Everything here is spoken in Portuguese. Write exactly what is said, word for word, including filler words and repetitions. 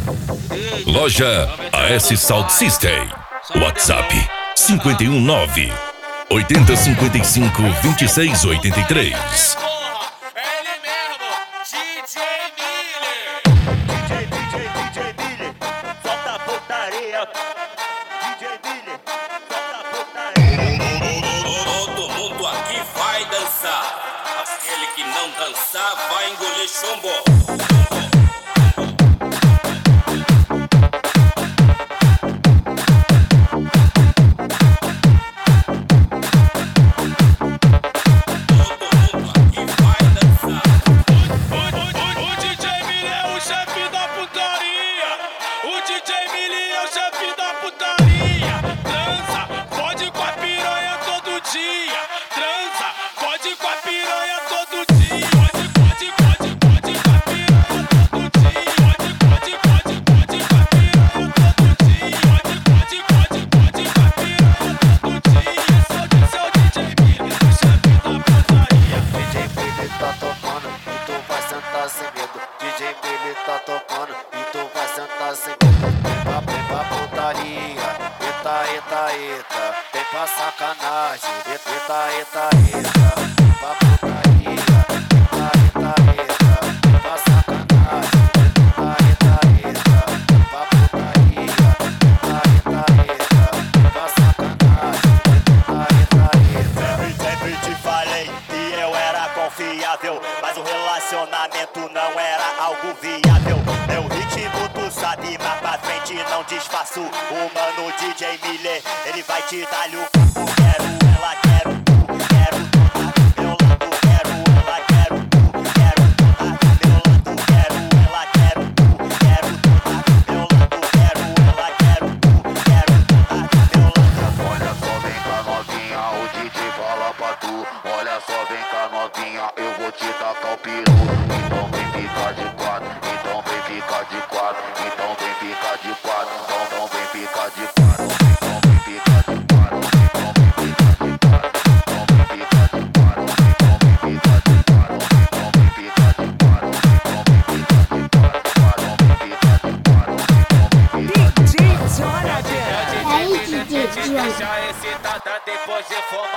Loja A S Sound System. WhatsApp cinco um nove, oito zero cinco cinco, dois seis oito três. Aquele que não dançar vai engolir chumbo. Eita, vem pra sacanagem, eita, eita, eita, pra putaria, eita, eita, eita, vem pra sacanagem, eita, eita, eita, pra putaria, eita, eita, eita, vem pra sacanagem, eita, eita, eita. Sempre, sempre te falei que eu era confiável, mas o relacionamento não era algo viável. Meu ritmo tu sabe, mas pra frente não disfarço. O mano D J Miller, ele vai te dar-lhe o papo. Quero ela, quero tu, quero toda do meu lado. Quero ela, quero tu, quero toda do meu lado. Quero ela, quero tu, quero toda do meu lado. Quero ela, quero tu, quero toda do meu lado. Olha só, vem cá novinha, o D J fala pra tu. Olha só, vem cá novinha, eu vou te tacar o peru. Então vem ficar de quatro, então vem ficar de quatro, então vem ficar de quatro, então vem ficar de quatro, então vem ficar de quatro, então vem ficar de quatro, então vem ficar de quatro, então vem ficar de quatro, então vem ficar de quatro, então vem ficar de quatro, então vem ficar de quatro, então vem ficar de quatro. D J Jonathan. Aí, D J Jonathan. Deixa excitada depois de fumar.